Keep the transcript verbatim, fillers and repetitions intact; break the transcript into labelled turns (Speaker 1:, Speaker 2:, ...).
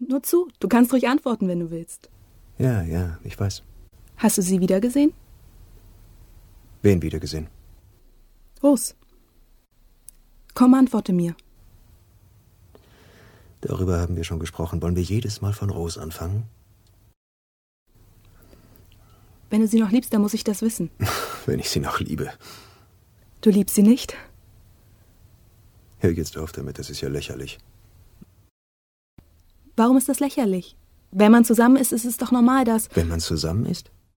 Speaker 1: Nur zu, du kannst ruhig antworten, wenn du willst.
Speaker 2: Ja, ja, ich weiß.
Speaker 1: Hast du sie wiedergesehen?
Speaker 2: Wen wiedergesehen?
Speaker 1: Ros. Komm, antworte mir.
Speaker 2: Darüber haben wir schon gesprochen. Wollen wir jedes Mal von Ros anfangen?
Speaker 1: Wenn du sie noch liebst, dann muss ich das wissen.
Speaker 2: Wenn ich sie noch liebe.
Speaker 1: Du liebst sie nicht?
Speaker 2: Hör jetzt auf damit, das ist ja lächerlich.
Speaker 1: Warum ist das lächerlich? Wenn man zusammen ist, ist es doch normal, dass...
Speaker 2: Wenn man zusammen ist?